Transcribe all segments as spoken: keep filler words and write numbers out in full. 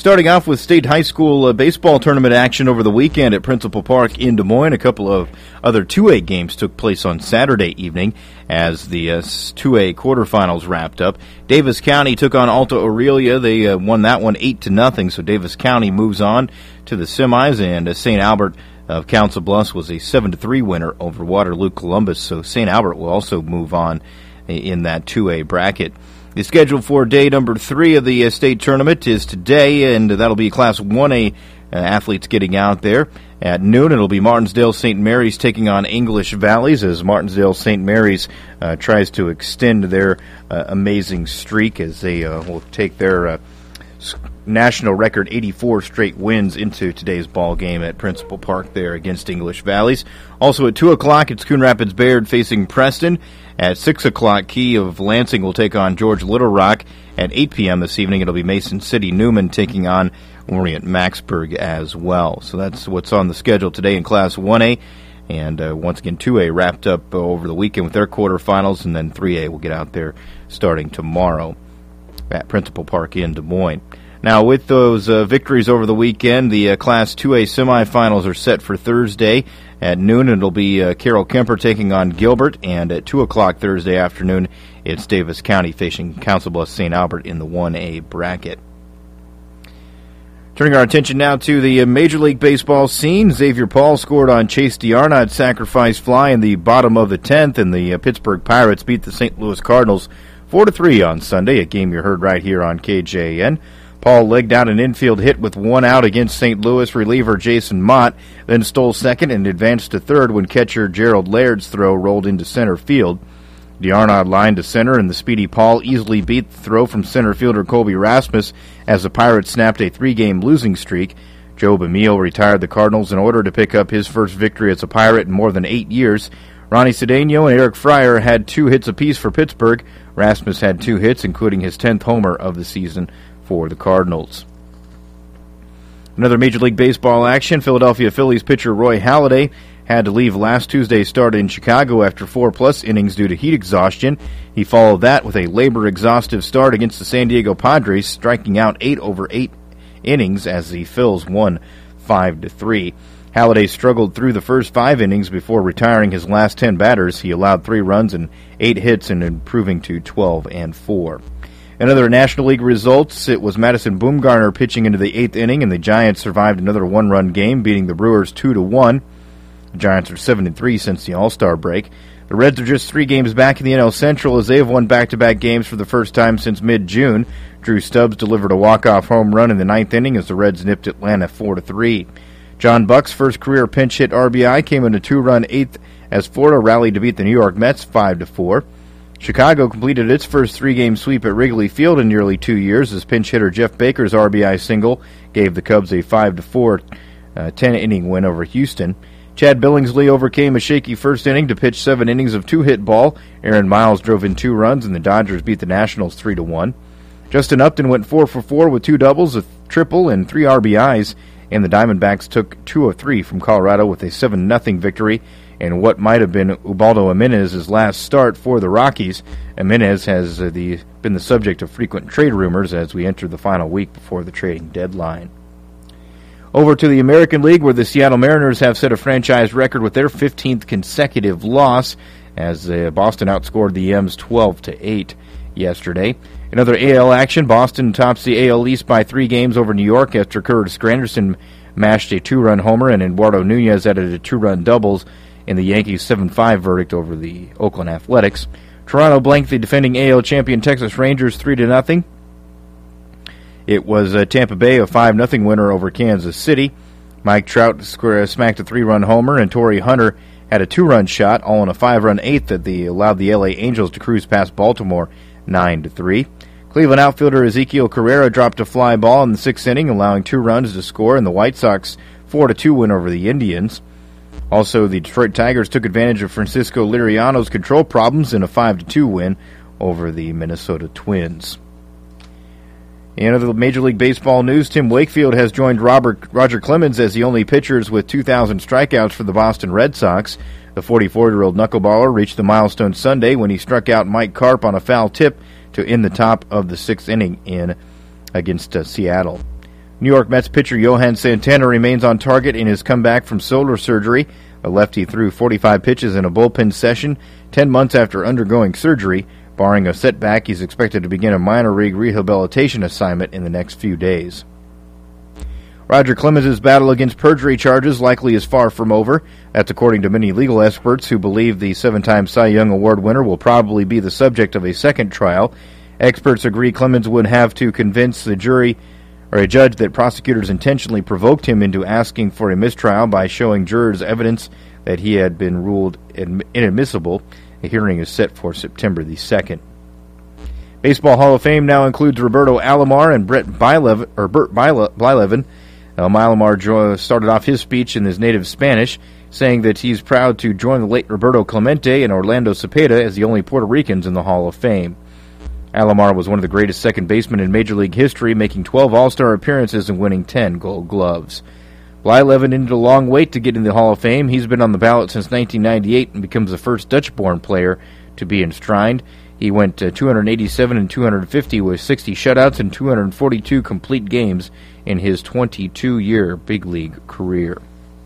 Starting off with state high school uh, baseball tournament action over the weekend at Principal Park in Des Moines. A couple of other two A games took place on Saturday evening as the uh, two A quarterfinals wrapped up. Davis County took on Alta Aurelia. They uh, won that one eight to nothing, so Davis County moves on to the semis, and uh, Saint Albert of Council Bluffs was a seven to three winner over Waterloo Columbus, so Saint Albert will also move on in that two A bracket. The schedule for day number three of the uh, state tournament is today, and that'll be Class one A uh, athletes getting out there. At noon, it'll be Martinsdale Saint Mary's taking on English Valleys as Martinsdale Saint Mary's uh, tries to extend their uh, amazing streak as they uh, will take their uh, national record eighty-four straight wins into today's ball game at Principal Park there against English Valleys. Also at two o'clock, it's Coon Rapids Bayard facing Preston. At six o'clock, Key of Lansing will take on George Little Rock. At eight p.m. this evening, it'll be Mason City Newman taking on Orient Maxburg as well. So that's what's on the schedule today in Class one A. And uh, once again, two A wrapped up uh, over the weekend with their quarterfinals, and then three A will get out there starting tomorrow at Principal Park in Des Moines. Now, with those uh, victories over the weekend, the uh, Class two A semifinals are set for Thursday. At noon, it'll be uh, Carroll Kemper taking on Gilbert, and at two o'clock Thursday afternoon, it's Davis County facing Council Bluffs Saint Albert in the one A bracket. Turning our attention now to the uh, Major League Baseball scene, Xavier Paul scored on Chase DeArnold's sacrifice fly in the bottom of the tenth, and the uh, Pittsburgh Pirates beat the Saint Louis Cardinals four to three on Sunday, a game you heard right here on K J N. Paul legged out an infield hit with one out against Saint Louis reliever Jason Mott, then stole second and advanced to third when catcher Gerald Laird's throw rolled into center field. DeArnold lined to center, and the speedy Paul easily beat the throw from center fielder Colby Rasmus as the Pirates snapped a three-game losing streak. Joe Bamille retired the Cardinals in order to pick up his first victory as a Pirate in more than eight years. Ronnie Cedeno and Eric Fryer had two hits apiece for Pittsburgh. Rasmus had two hits, including his tenth homer of the season for the Cardinals. Another Major League Baseball action, Philadelphia Phillies pitcher Roy Halladay had to leave last Tuesday's start in Chicago after four-plus innings due to heat exhaustion. He followed that with a labor-exhaustive start against the San Diego Padres, striking out eight over eight innings as the Phils won five to three. Halladay struggled through the first five innings before retiring his last ten batters. He allowed three runs and eight hits and improving to twelve and four. In other National League results, it was Madison Bumgarner pitching into the eighth inning, and the Giants survived another one-run game, beating the Brewers two to one. The Giants are seven and three since the All-Star break. The Reds are just three games back in the N L Central as they have won back-to-back games for the first time since mid-June. Drew Stubbs delivered a walk-off home run in the ninth inning as the Reds nipped Atlanta four to three. John Buck's first career pinch-hit R B I came in a two-run eighth as Florida rallied to beat the New York Mets five to four. Chicago completed its first three-game sweep at Wrigley Field in nearly two years as pinch hitter Jeff Baker's R B I single gave the Cubs a five to four uh, ten-inning win over Houston. Chad Billingsley overcame a shaky first inning to pitch seven innings of two-hit ball. Aaron Miles drove in two runs, and the Dodgers beat the Nationals three to one. Justin Upton went four for four with two doubles, a triple, and three R B Is, and the Diamondbacks took two of three from Colorado with a seven nothing victory. And what might have been Ubaldo Jimenez's last start for the Rockies. Jimenez has uh, the, been the subject of frequent trade rumors as we enter the final week before the trading deadline. Over to the American League, where the Seattle Mariners have set a franchise record with their fifteenth consecutive loss as uh, Boston outscored the M's twelve to eight yesterday. In other A L action, Boston tops the A L East by three games over New York after Curtis Granderson mashed a two-run homer and Eduardo Nunez added a two-run doubles in the Yankees' seven five verdict over the Oakland Athletics. Toronto blanked the defending A L champion Texas Rangers three to nothing. It was uh, Tampa Bay a five nothing winner over Kansas City. Mike Trout square, smacked a three-run homer, and Torrey Hunter had a two-run shot, all in a five-run eighth that the, allowed the L A Angels to cruise past Baltimore nine to three. Cleveland outfielder Ezekiel Carrera dropped a fly ball in the sixth inning, allowing two runs to score, and the White Sox four to two win over the Indians. Also, the Detroit Tigers took advantage of Francisco Liriano's control problems in a five to two win over the Minnesota Twins. In other Major League Baseball news, Tim Wakefield has joined Robert, Roger Clemens as the only pitchers with two thousand strikeouts for the Boston Red Sox. The forty-four-year-old knuckleballer reached the milestone Sunday when he struck out Mike Karp on a foul tip to end the top of the sixth inning in against uh, Seattle. New York Mets pitcher Johan Santana remains on target in his comeback from shoulder surgery. The lefty threw forty-five pitches in a bullpen session ten months after undergoing surgery. Barring a setback, he's expected to begin a minor league rehabilitation assignment in the next few days. Roger Clemens' battle against perjury charges likely is far from over. That's according to many legal experts who believe the seven-time Cy Young Award winner will probably be the subject of a second trial. Experts agree Clemens would have to convince the jury or a judge that prosecutors intentionally provoked him into asking for a mistrial by showing jurors evidence that he had been ruled inadmissible. A hearing is set for September the second. Baseball Hall of Fame now includes Roberto Alomar and Brett Blyleven, or Bert Blyleven. Uh, Alomar started off his speech in his native Spanish, saying that he's proud to join the late Roberto Clemente and Orlando Cepeda as the only Puerto Ricans in the Hall of Fame. Alomar was one of the greatest second basemen in Major League history, making twelve All-Star appearances and winning ten Gold Gloves. Blyleven ended a long wait to get in the Hall of Fame. He's been on the ballot since nineteen ninety-eight and becomes the first Dutch-born player to be enshrined. He went uh, two hundred eighty-seven and two hundred fifty with sixty shutouts and two hundred forty-two complete games in his twenty-two-year big league career.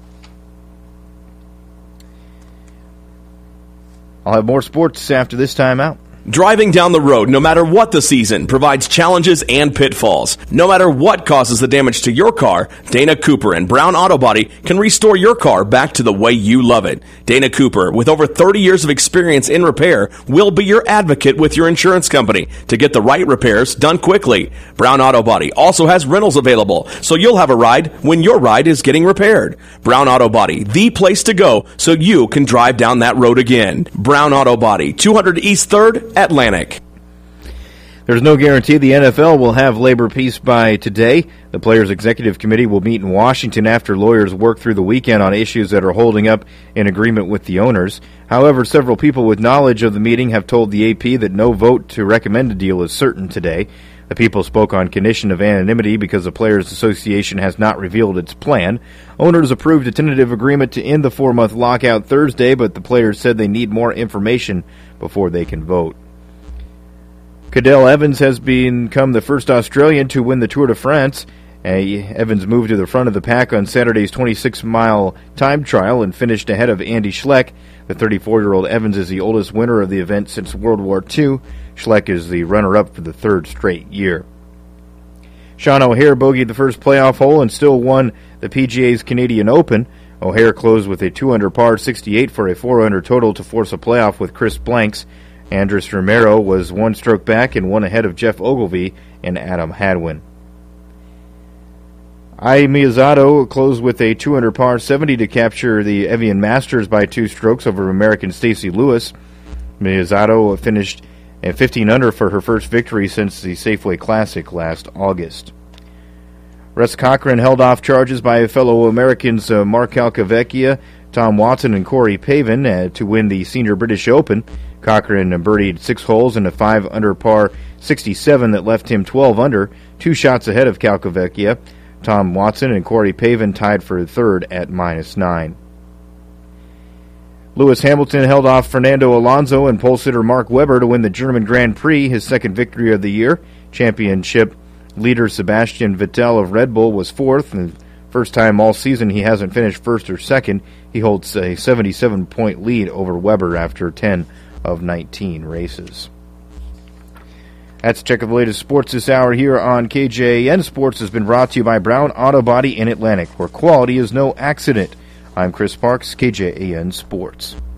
I'll have more sports after this time out. Driving down the road, no matter what the season, provides challenges and pitfalls. No matter what causes the damage to your car, Dana Cooper and Brown Auto Body can restore your car back to the way you love it. Dana Cooper, with over thirty years of experience in repair, will be your advocate with your insurance company to get the right repairs done quickly. Brown Auto Body also has rentals available, so you'll have a ride when your ride is getting repaired. Brown Auto Body, the place to go so you can drive down that road again. Brown Auto Body, two hundred East third, Atlantic. There's no guarantee the N F L will have labor peace by today. The Players' Executive Committee will meet in Washington after lawyers work through the weekend on issues that are holding up in agreement with the owners. However, several people with knowledge of the meeting have told the A P that no vote to recommend a deal is certain today. The people spoke on condition of anonymity because the Players' Association has not revealed its plan. Owners approved a tentative agreement to end the four-month lockout Thursday, but the players said they need more information before they can vote. Cadel Evans has become the first Australian to win the Tour de France. Uh, Evans moved to the front of the pack on Saturday's twenty-six mile time trial and finished ahead of Andy Schleck. The thirty-four-year-old Evans is the oldest winner of the event since World War Two. Schleck is the runner-up for the third straight year. Sean O'Haire bogeyed the first playoff hole and still won the P G A's Canadian Open. O'Haire closed with a two under par sixty-eight for a four under total to force a playoff with Chris Blanks. Andres Romero was one stroke back and one ahead of Jeff Ogilvy and Adam Hadwin. Ai Miyazato closed with a two under par seventy to capture the Evian Masters by two strokes over American Stacey Lewis. Miyazato finished at fifteen under for her first victory since the Safeway Classic last August. Russ Cochran held off charges by fellow Americans uh, Mark Calcavecchia, Tom Watson, and Corey Pavin uh, to win the Senior British Open. Cochran birdied six holes in a five under par sixty-seven that left him twelve under, two shots ahead of Calcavecchia. Tom Watson and Corey Pavin tied for third at minus nine. Lewis Hamilton held off Fernando Alonso and pole sitter Mark Webber to win the German Grand Prix, his second victory of the year. Championship leader Sebastian Vettel of Red Bull was fourth, and first time all season he hasn't finished first or second. He holds a seventy-seven point lead over Webber after ten of nineteen races. That's a check of the latest sports this hour here on K J A N. Sports has been brought to you by Brown Auto Body in Atlantic, where quality is no accident. I'm Chris Parks, K J A N Sports.